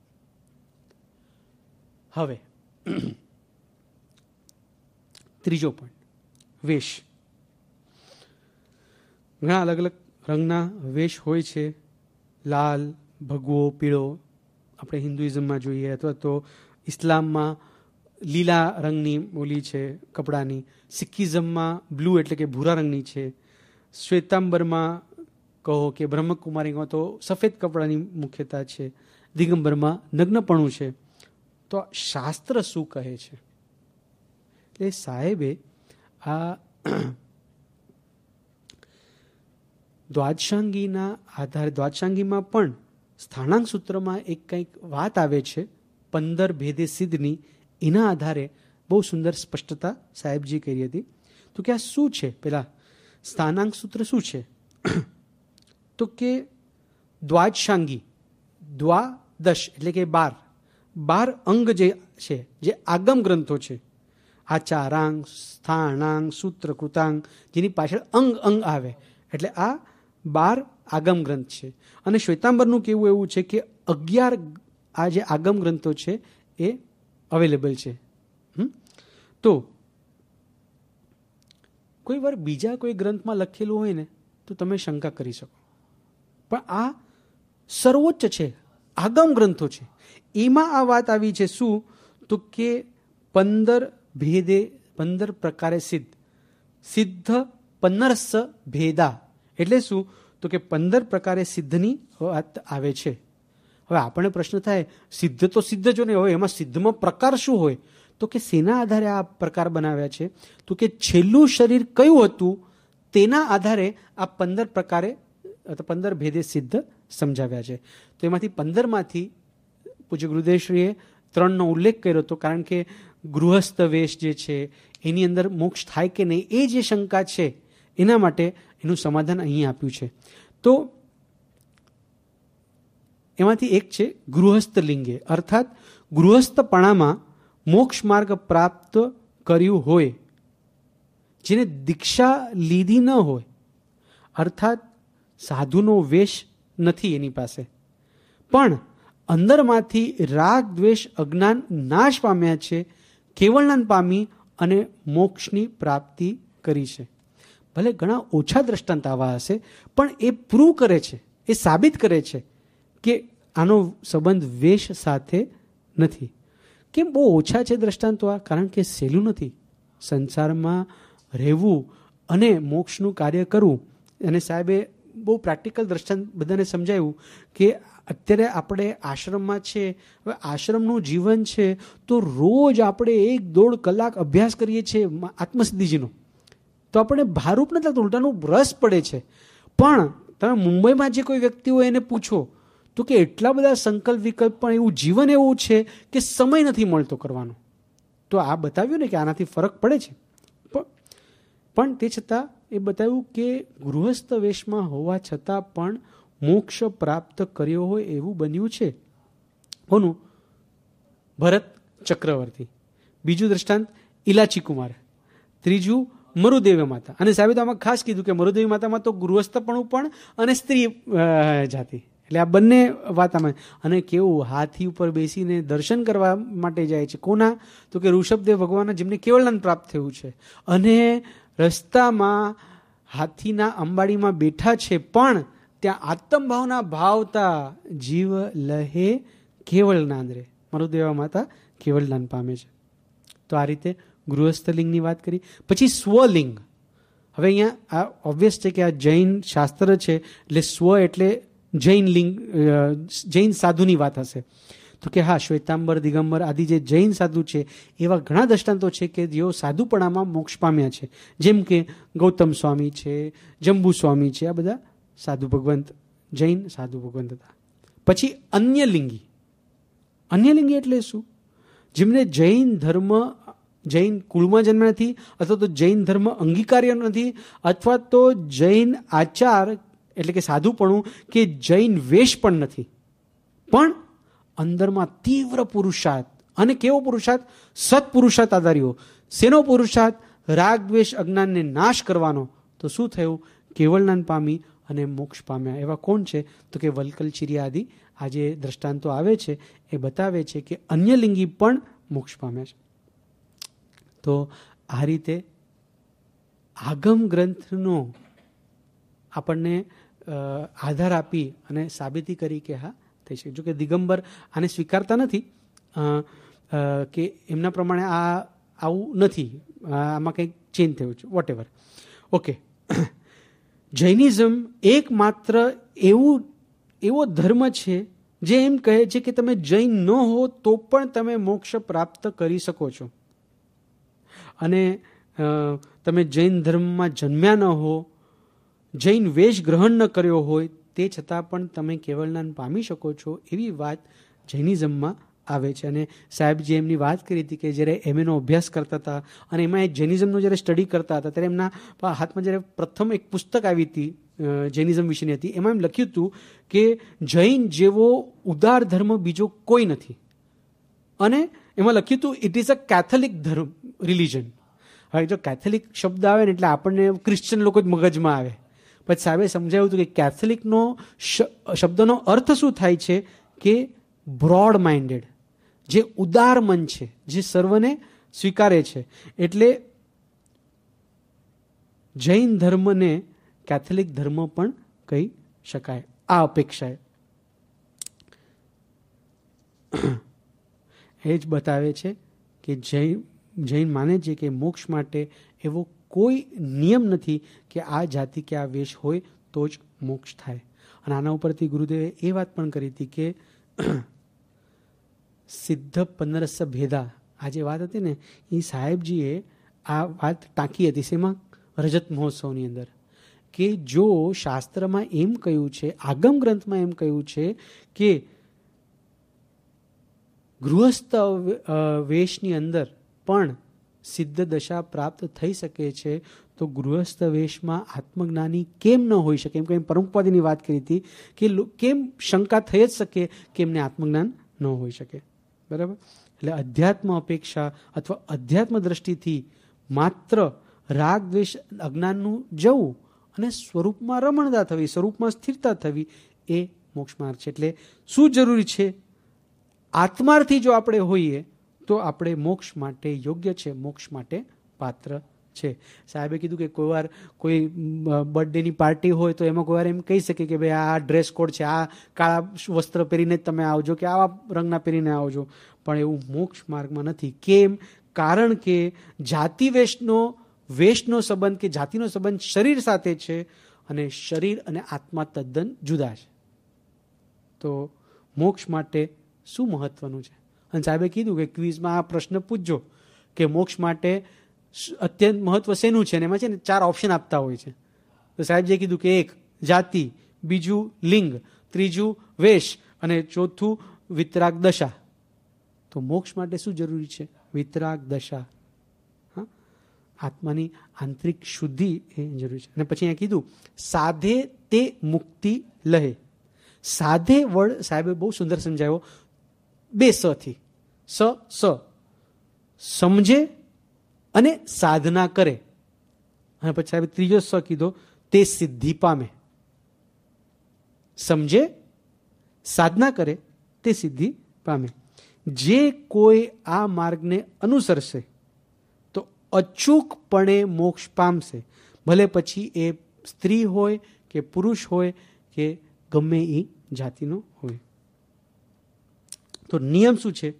હવે ત્રીજો પોઈન્ટ, વેશ. ઘણા અલગ અલગ રંગના વેશ હોય છે. લાલ, ભગવો, પીળો આપણે હિન્દુઇઝમમાં જોઈએ, અથવા તો ઇસ્લામમાં લીલા રંગની બોલી છે કપડાની, સિખિઝમમાં બ્લુ એટલે કે ભૂરા રંગની છે, શ્વેતાંબરમાં કહો કે બ્રહ્મકુમારીમાં તો સફેદ કપડાની મુખ્યતા છે, દિગંબરમાં નગ્નપણું છે. તો શાસ્ત્ર શું કહે છે? એટલે સાહેબે આ દ્વાદશાંગીના આધારે, દ્વાદશાંગીમાં પણ સ્થાનાંક સૂત્રમાં એક કંઈક વાત આવે છે પંદર ભેદે સિદ્ધની, એના આધારે બહુ સુંદર સ્પષ્ટતા સાહેબજી કરી હતી. તો કે આ શું છે? પેલા સ્થાનાંક સૂત્ર શું છે? તો કે દ્વાદશાંગી, દ્વાદશ એટલે કે બાર, બાર અંગ જે છે, જે આગમ ગ્રંથો છે, આચારાંગ, સ્થાનાંગ, સૂત્ર, કૃતાંગ, જેની પાછળ અંગ અંગ આવે, એટલે આ બાર આગમ ગ્રંથ છે. અને શ્વેતાંબરનું કેવું એવું છે કે અગિયાર આ જે આગમ ગ્રંથો છે એ અવેલેબલ છે. તો કોઈ વાર બીજા કોઈ ગ્રંથમાં લખેલું હોય ને તો તમે શંકા કરી શકો, પણ આ સર્વોચ્ચ છે, આગમ ગ્રંથો છે, એમાં આ વાત આવી છે. શું? તો કે પંદર ભેદે, પંદર પ્રકારે સિદ્ધ, સિદ્ધ પન્નરસ ભેદા. એટલે શું? તો કે પંદર પ્રકારે સિદ્ધની વાત આવે છે. હવે આપણને પ્રશ્ન થાય, સિદ્ધ તો સિદ્ધ જો નહીં હોય, એમાં સિદ્ધમાં પ્રકાર શું હોય? તો કે શેના આધારે આ પ્રકાર બનાવ્યા છે? તો કે છેલ્લું શરીર કયું હતું તેના આધારે આ પંદર પ્રકારે પંદર ભેદે સિદ્ધ સમજાવ્યા છે. તો એમાંથી પંદરમાંથી પૂજ્ય ગુરુદેવશ્રીએ ત્રણનો ઉલ્લેખ કર્યો હતો, કારણ કે ગૃહસ્થ વેશ જે છે એની અંદર મોક્ષ થાય કે નહીં એ જે શંકા છે એના માટે એનું સમાધાન અહીં આપ્યું છે. તો એમાંથી એક છે ગૃહસ્થ લિંગે, અર્થાત ગૃહસ્થપણામાં મોક્ષ માર્ગ પ્રાપ્ત કર્યું હોય, જેને દીક્ષા લીધી ન હોય, અર્થાત સાધુનો વેશ નથી એની પાસે, પણ અંદરમાંથી રાગ દ્વેષ અજ્ઞાન નાશ પામ્યા છે, કેવળનાન પામી અને મોક્ષની પ્રાપ્તિ કરી છે. ભલે ઘણા ઓછા દ્રષ્ટાંત આવા હશે, પણ એ પ્રૂવ કરે છે, એ સાબિત કરે છે કે આનો સંબંધ વેશ સાથે નથી. કેમ બહુ ઓછા છે દ્રષ્ટાંતો આ? કારણ કે સહેલું નથી સંસારમાં રહેવું અને મોક્ષનું કાર્ય કરવું. અને સાહેબે બહુ પ્રેક્ટિકલ દ્રષ્ટાંત બધાને સમજાવ્યું કે અત્યારે આપણે આશ્રમમાં છે, હવે આશ્રમનું જીવન છે તો રોજ આપણે એક દોઢ કલાક અભ્યાસ કરીએ છીએ આત્મસિદ્ધિજીનો, તો આપણે ભારૂપ નથી લાગતું, ઉલટાનું રસ પડે છે. પણ તમે મુંબઈમાં જે કોઈ વ્યક્તિ હોય એને પૂછો તો કે એટલા બધા સંકલ્પ વિકલ્પ, પણ એવું જીવન એવું છે કે સમય નથી મળતો કરવાનો. તો આ બતાવ્યું ને કે આનાથી ફરક પડે છે. પણ તે છતાં એ બતાવ્યું કે ગૃહસ્થ વેશમાં હોવા છતાં પણ મોક્ષ પ્રાપ્ત કર્યો હોય એવું બન્યું છે. કોનું? ભરત ચક્રવર્તી. બીજું દ્રષ્ટાંત ઇલાચી કુમાર. ત્રીજું મરુદેવી માતા. અને સાહેબે તો આમાં ખાસ કીધું કે મરુદેવી માતામાં તો ગૃહસ્થપણું પણ અને સ્ત્રી જાતિ, એટલે આ બંને વાતામાં. અને કેવું હાથી ઉપર બેસીને દર્શન કરવા માટે જાય છે. કોના? તો કે ઋષભદેવ ભગવાન, જેમને કેવળનાન પ્રાપ્ત થયું છે. અને રસ્તામાં હાથીના અંબાડીમાં બેઠા છે, પણ ત્યાં આત્મભાવના ભાવતા જીવ લહે કેવળનાન રે. મરુદેવા માતા કેવળનાન પામે છે. તો આ રીતે ગૃહસ્થલિંગની વાત કરી. પછી સ્વલિંગ. હવે અહીંયા આ ઓબ્વિયસ છે કે આ જૈન શાસ્ત્ર છે, એટલે સ્વ એટલે જૈન લિંગ, જૈન સાધુની વાત હશે. તો કે હા, શ્વેતાંબર દિગંબર આદિ જે જૈન સાધુ છે એવા ઘણા દ્રષ્ટાંતો છે કે જેઓ સાધુપણામાં મોક્ષ પામ્યા છે. જેમ કે ગૌતમ સ્વામી છે, જંબુ સ્વામી છે, આ બધા સાધુ ભગવંત, જૈન સાધુ ભગવંત હતા. પછી અન્ય લિંગી. અન્ય લિંગી એટલે શું? જેમને જૈન ધર્મ, જૈન કુળમાં જન્મ નથી, અથવા તો જૈન ધર્મ અંગીકાર્ય નથી, અથવા તો જૈન આચાર એટલે કે સાધુપણું કે જૈન વેશ પણ નથી, પણ અંદરમાં તીવ્ર પુરુષાર્થ. અને કેવો પુરુષાર્થ? સત્પુરુષાર્થ આધાર્યો. શેનો પુરુષાર્થ? રાગ દ્વેષ અજ્ઞાનને નાશ કરવાનો. તો શું થયું? કેવળનાન પામી અને મોક્ષ પામ્યા. એવા કોણ છે? તો કે વલ્કલચિરી આદિ આ જે દ્રષ્ટાંતો આવે છે એ બતાવે છે કે અન્ય લિંગી પણ મોક્ષ પામ્યા છે. તો આ રીતે આગમ ગ્રંથનો આપણને આધાર આપી અને સાબિતી કરી કે હા થઈ શકે. જો કે દિગંબર આને સ્વીકારતા નથી કે એમના પ્રમાણે આ આવું નથી, આમાં કંઈક ચેન્જ થયું છે, વોટ એવર. ઓકે. જૈનિઝમ એકમાત્ર એવું એવો ધર્મ છે જે એમ કહે છે કે તમે જૈન ન હો તો પણ તમે મોક્ષ પ્રાપ્ત કરી શકો છો. અને તમે જૈન ધર્મમાં જન્મ્યા ન હો, જૈન વેશ ગ્રહણ ન કર્યો હોય, તે છતાં પણ તમે કેવળનાન પામી શકો છો, એવી વાત જૈનિઝમમાં આવે છે. અને સાહેબજી એમની વાત કરી હતી કે જ્યારે એમએનો અભ્યાસ કરતા હતા અને એમાં એક જૈનિઝમનો જ્યારે સ્ટડી કરતા હતા ત્યારે એમના હાથમાં જ્યારે પ્રથમ એક પુસ્તક આવી હતી જૈનિઝમ વિશેની હતી, એમાં એમ લખ્યું હતું કે જૈન જેવો ઉદાર ધર્મ બીજો કોઈ નથી. અને એમાં લખ્યું હતું ઇટ ઇઝ અ કેથોલિક ધર્મ રિલિજન. હવે જો કેથોલિક શબ્દ આવે ને એટલે આપણને ક્રિશ્ચન લોકો જ મગજમાં આવે. પછી સાહેબે સમજાવ્યું હતું કે કેથોલિકનો શબ્દનો અર્થ શું થાય છે કે બ્રોડ માઇન્ડેડ, જે ઉદાર મન છે, જે સર્વને સ્વીકારે છે. એટલે જૈન ધર્મને કેથોલિક ધર્મ પણ કહી શકાય આ અપેક્ષાએ. એ જ બતાવે છે કે જૈન જૈન માને છે કે મોક્ષ માટે એવો કોઈ નિયમ નથી કે આ જાતિ કે આ વેશ હોય તો જ મોક્ષ થાય. અને આના ઉપરથી ગુરુદેવે એ વાત પણ કરી હતી કે સિદ્ધ પનરસ ભેદા, આ જે વાત હતી ને એ સાહેબજીએ આ વાત ટાંકી હતી શેમાં? રજત મહોત્સવની અંદર. કે જો શાસ્ત્રમાં એમ કહ્યું છે, આગમ ગ્રંથમાં એમ કહ્યું છે કે ગૃહસ્થ વેશની અંદર પણ સિદ્ધ દશા પ્રાપ્ત થઈ શકે છે, તો ગૃહસ્થ વેશમાં આત્મજ્ઞાની કેમ ન હોઈ શકે? એમ કે પરંપરાની વાત કરી હતી કે કેમ શંકા થઈ જ શકે કે એમને આત્મજ્ઞાન ન હોઈ શકે. બરાબર. એટલે અધ્યાત્મ અપેક્ષા અથવા અધ્યાત્મ દ્રષ્ટિથી માત્ર રાગ દ્વેષ અજ્ઞાનનું જવું અને સ્વરૂપમાં રમણતા થવી, સ્વરૂપમાં સ્થિરતા થવી એ મોક્ષ માર્ગ છે. એટલે શું જરૂરી છે? આત્માર્થી જો આપણે હોઈએ તો આપણે મોક્ષ માટે યોગ્ય છે, મોક્ષ માટે પાત્ર છે. સાહેબે કીધું કે કોઈ વાર કોઈ બર્થડેની પાર્ટી હોય તો એમાં કોઈ વાર એમ કહી શકે કે ભાઈ આ ડ્રેસ કોડ છે, આ કાળા વસ્ત્ર પહેરીને જ તમે આવજો કે આવા રંગના પહેરીને આવજો. પણ એવું મોક્ષ માર્ગમાં નથી. કેમ? કારણ કે જાતિ વેશનો વેશનો સંબંધ કે જાતિનો સંબંધ શરીર સાથે છે અને શરીર અને આત્મા તદ્દન જુદા છે. તો મોક્ષ માટે શું મહત્વનું છે? અને સાહેબે કીધું કે ક્વિઝમાં આ પ્રશ્ન પૂછજો કે મોક્ષ માટે અત્યંત મહત્વ શેનું છે, અને એમાં છે ને ચાર ઓપ્શન આપતા હોય છે. તો સાહેબ જે કીધું કે એક જાતિ, બીજું લિંગ, ત્રીજું વેશ અને ચોથું વિતરાગ દશા. તો મોક્ષ માટે શું જરૂરી છે? વિતરાગ દશા. હા, આત્માની આંતરિક શુદ્ધિ એ જરૂરી છે. અને પછી અહીંયા કીધું સાધે તે મુક્તિ લહે. સાધે વર્ડ સાહેબે બહુ સુંદર સમજાવ્યો બે સ થી. સ સ સમજે અને સાધના કરે. અને પછી સાહેબ ત્રીજો સ કીધો તે સિદ્ધિ પામે. સમજે, સાધના કરે, તે સિદ્ધિ પામે. જે કોઈ આ માર્ગને અનુસરશે તો અચૂકપણે મોક્ષ પામશે. ભલે પછી એ સ્ત્રી હોય કે પુરુષ હોય કે ગમે એ જાતિનો હોય. તો નિયમ શું છે?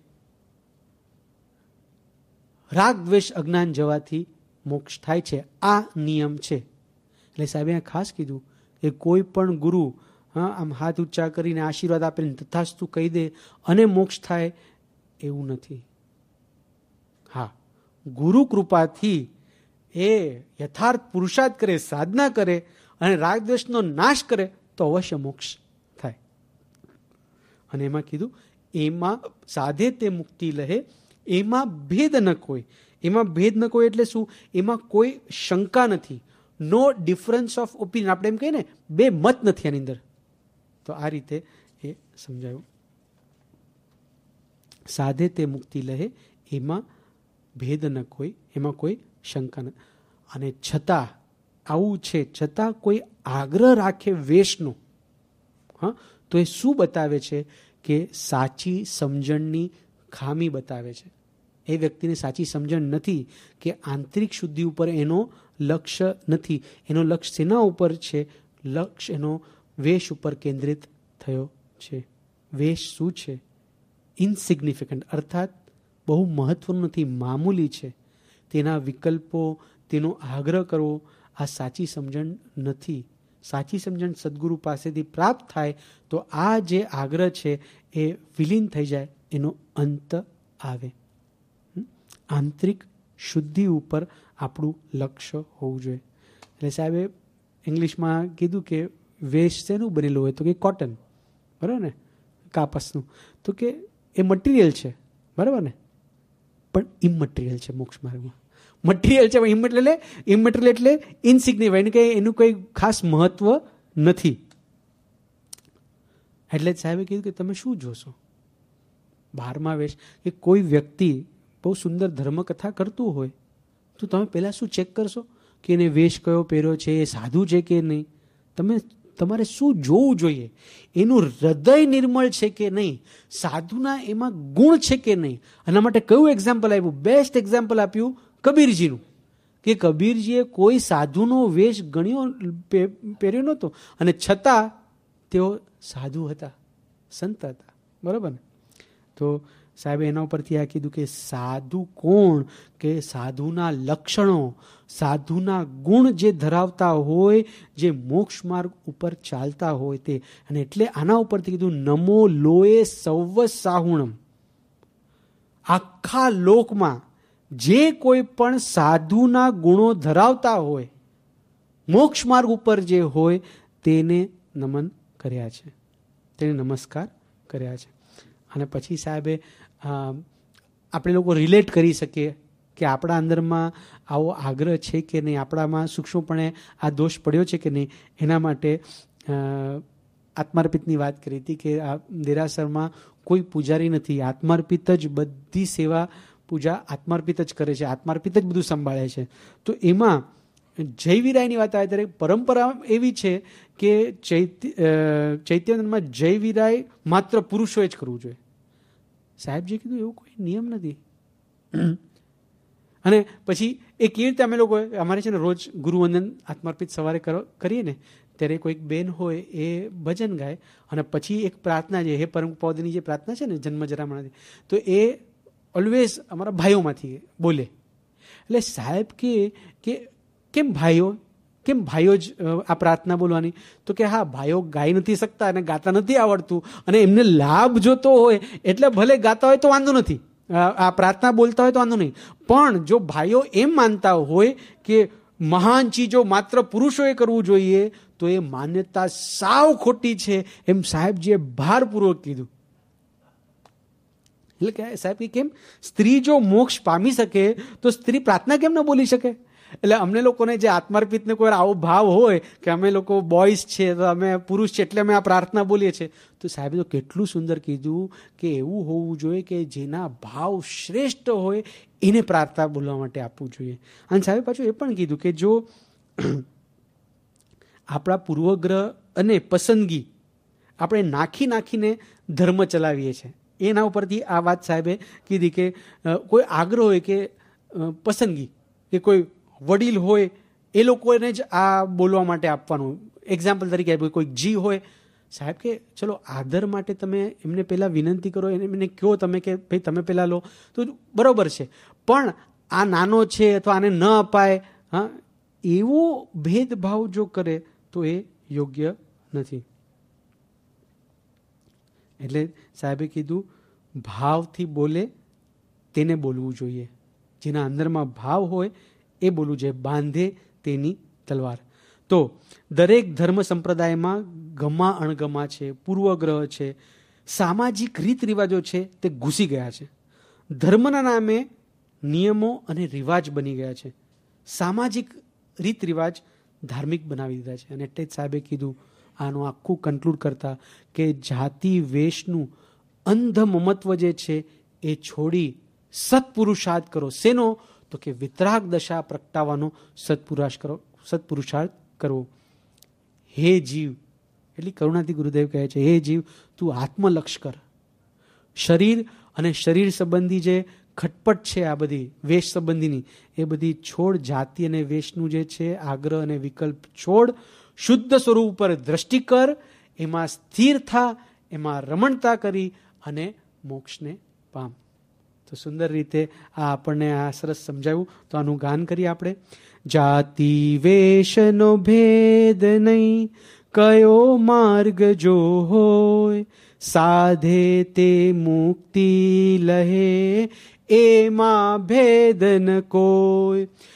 રાગ દ્વેષ અજ્ઞાન જવાથી મોક્ષ થાય છે. આ નિયમ છે. એટલે સાહેબે ખાસ કીધું કે કોઈ પણ ગુરુ હા આમ હાથ ઊંચા કરીને આશીર્વાદ આપીને તથાસ્તુ કહી દે અને મોક્ષ થાય એવું નથી. હા, ગુરુ કૃપાથી એ યથાર્થ પુરુષાર્થ કરે, સાધના કરે અને રાગ દ્વેષનો નાશ કરે તો અવશ્ય મોક્ષ થાય. અને એમાં કીધું એમાં સાધે તે મુક્તિ લહે. એમાં ભેદ ન કોઈ. એમાં ભેદ ન કોઈ એટલે શું? એમાં કોઈ શંકા નથી. No difference of opinion. આપણે એમ કહીએ ને બે મત નથી આની અંદર. તો આ રીતે એ સમજાયું. સાધે તે મુક્તિ લહે. એમાં ભેદ ન કોઈ, એમાં કોઈ શંકા નથી. અને છતાં આવું છે, છતાં કોઈ આગ્રહ રાખે વેશનો, હા, તો એ શું બતાવે છે? કે સાચી સમજણની ખામી બતાવે છે. એ વ્યક્તિને સાચી સમજણ નથી કે આંતરિક શુદ્ધિ ઉપર એનો લક્ષ્ય નથી. એનો લક્ષ્ય શેના ઉપર છે? લક્ષ્ય એનો વેશ ઉપર કેન્દ્રિત થયો છે. વેશ શું છે? ઇનસિગ્નિફિકન્ટ, અર્થાત બહુ મહત્વનું નથી, મામૂલી છે. તેના વિકલ્પો, તેનો આગ્રહ કરવો આ સાચી સમજણ નથી. સાચી સમજણ સદગુરુ પાસેથી પ્રાપ્ત થાય તો આ જે આગ્રહ છે એ વિલીન થઈ જાય, એનો અંત આવે. આંતરિક શુદ્ધિ ઉપર આપણું લક્ષ્ય હોવું જોઈએ. એટલે સાહેબે ઇંગ્લિશમાં કીધું કે વેશ શેનું બનેલું હોય? તો કે કોટન, બરાબર ને, કાપસનું. તો કે એ મટીરિયલ છે, બરાબર ને, પણ ઇમટીરિયલ છે મોક્ષ માર્ગમાં. મટીરિયલ છે પણ ઇમટીરિયલ ઇમટીરિયલ એટલે ઇનસિગ્નિફિકન્ટ, કે એનું કોઈ ખાસ મહત્વ નથી. એટલે સાહેબે કીધું કે તમે શું જોશો? બારમા વેશ કે કોઈ વ્યક્તિ બહુ સુંદર ધર્મકથા કરતું હોય તો તમે પહેલાં શું ચેક કરશો કે એને વેશ કયો પહેર્યો છે, એ સાધુ છે કે નહીં? તમે તમારે શું જોવું જોઈએ? એનું હૃદય નિર્મળ છે કે નહીં? સાધુના એમાં ગુણ છે કે નહીં? એના માટે કયું એક્ઝામ્પલ આપ્યું? બેસ્ટ એક્ઝામ્પલ આપ્યું કબીરજીનું, કે કબીરજીએ કોઈ સાધુનો વેશ ગણ્યો પહેર્યો નહોતો અને છતાં તેઓ સાધુ હતા, સંત હતા, બરાબર ને? તો સાહેબે એના ઉપરથી આ કીધું કે સાધુ કોણ? કે સાધુના લક્ષણો, સાધુના ગુણ જે ધરાવતા હોય, જે મોક્ષ માર્ગ ઉપર ચાલતા હોય તે. અને એટલે આના ઉપરથી કીધું નમો લોએ સૌવ સાહુણમ. આખા લોકમાં જે કોઈ પણ સાધુના ગુણો ધરાવતા હોય, મોક્ષ માર્ગ ઉપર જે હોય, તેને નમન કર્યા છે, તેને નમસ્કાર કર્યા છે. અને પછી સાહેબે આપણે લોકો રિલેટ કરી શકીએ કે આપણા અંદરમાં આવો આગ્રહ છે કે નહીં, આપણામાં સૂક્ષ્મપણે આ દોષ પડ્યો છે કે નહીં. એના માટે આત્માર્પિતની વાત કરી હતી કે આ દેરાસરમાં કોઈ પૂજારી નથી, આત્માર્પિત જ બધી સેવા પૂજા આત્માર્પિત જ કરે છે, આત્માર્પિત જ બધું સંભાળે છે. તો એમાં જય વિરાયની વાત આવે ત્યારે પરંપરા એવી છે કે ચૈત્ય ચૈત્યમાં જય વિરાય માત્ર પુરુષોએ જ કરવું જોઈએ. સાહેબજી કીધું એવું કોઈ નિયમ નથી. અને પછી એ કેવી રીતે અમે લોકો અમારે છે ને રોજ ગુરુવંદન આત્માર્પિત સવારે કરો કરીએ ને ત્યારે કોઈક બેન હોય એ ભજન ગાય અને પછી એક પ્રાર્થના છે, હે પરમ પૌદની જે પ્રાર્થના છે ને જન્મ જરામણાથી, તો એ ઓલવેઝ અમારા ભાઈઓમાંથી બોલે. એટલે સાહેબ કે કે કેમ ભાઈઓ કેમ ભાઈઓ જ આ પ્રાર્થના બોલવાની? તો કે હા, ભાઈઓ ગાઈ નથી શકતા અને ગાતા નથી આવડતું અને એમને લાભ જોતો હોય એટલે ભલે ગાતા હોય તો વાંધો નથી, આ પ્રાર્થના બોલતા હોય તો વાંધો નહીં. પણ જો ભાઈઓ એમ માનતા હોય કે મહાન ચીજો માત્ર પુરુષોએ કરવું જોઈએ તો એ માન્યતા સાવ ખોટી છે, એમ સાહેબજીએ ભારપૂર્વક કીધું. એટલે કે સાહેબ કે કેમ સ્ત્રી જો મોક્ષ પામી શકે તો સ્ત્રી પ્રાર્થના કેમ ન બોલી શકે? એટલે અમને લોકોને જે આત્માર્પિતને કોઈ આવો ભાવ હોય કે અમે લોકો બોયઝ છે તો અમે પુરુષ છે એટલે અમે આ પ્રાર્થના બોલીએ છીએ, તો સાહેબે તો કેટલું સુંદર કીધું કે એવું હોવું જોઈએ કે જેના ભાવ શ્રેષ્ઠ હોય એને પ્રાર્થના બોલવા માટે આપવું જોઈએ. અને સાહેબે પાછું એ પણ કીધું કે જો આપણા પૂર્વગ્રહ અને પસંદગી આપણે નાખી નાખીને ધર્મ ચલાવીએ છીએ, એના ઉપરથી આ વાત સાહેબે કીધી કે કોઈ આગ્રહ હોય કે પસંદગી કે કોઈ વડીલ હોય એ લોકોને જ આ બોલવા માટે આપવાનું. એક્ઝામ્પલ તરીકે કોઈ જી હોય, સાહેબ કે ચલો આદર માટે તમે એમને પહેલાં વિનંતી કરો, એમને કહો તમે કે ભાઈ તમે પહેલાં લો તો બરાબર છે, પણ આ નાનો છે અથવા આને ન અપાય, હા, એવો ભેદભાવ જો કરે તો એ યોગ્ય નથી. એટલે સાહેબે કીધું ભાવથી બોલે તેને બોલવું જોઈએ, જેના અંદરમાં ભાવ હોય એ બોલવું જોઈએ, બાંધે તેની તલવાર. તો દરેક ધર્મ સંપ્રદાયમાં ગમા અણગમા છે, પૂર્વગ્રહ છે, સામાજિક રીત રિવાજો છે તે ઘૂસી ગયા છે. ધર્મના નામે નિયમો અને રિવાજ બની ગયા છે, સામાજિક રીત રિવાજ ધાર્મિક બનાવી દીધા છે. અને એટલે જ સાહેબે કીધું આનું આખું કન્ક્લુડ કરતા કે જાતિ વેશનું અંધ મમત્વ જે છે એ છોડી સત્પુરુષાર્થ કરો. શેનો? તો કે વિતરાગ દશા પ્રગટાવવાનો સત્પુરુષાર્થ કરો સત્પુરુષાર્થ કરવો. હે જીવ, એટલી કરુણાથી ગુરુદેવ કહે છે, હે જીવ તું આત્મલક્ષ કર. શરીર અને શરીર સંબંધી જે ખટપટ છે આ બધી વેશ સંબંધીની એ બધી છોડ. જાતિ અને વેશનું જે છે આગ્રહ અને વિકલ્પ છોડ. શુદ્ધ સ્વરૂપ પર દ્રષ્ટિ કર, એમાં સ્થિર થા, એમાં રમણતા કરી અને મોક્ષને પામ. તો સુંદર રીતે આ આપણને આ સરસ સમજાવ્યું. તો આનું ગાન કરીએ આપણે. જાતિ વેશનો ભેદ નહીં, કયો માર્ગ જો હોય, સાધે તે મુક્તિ લહે, એમાં ભેદ ન કોઈ.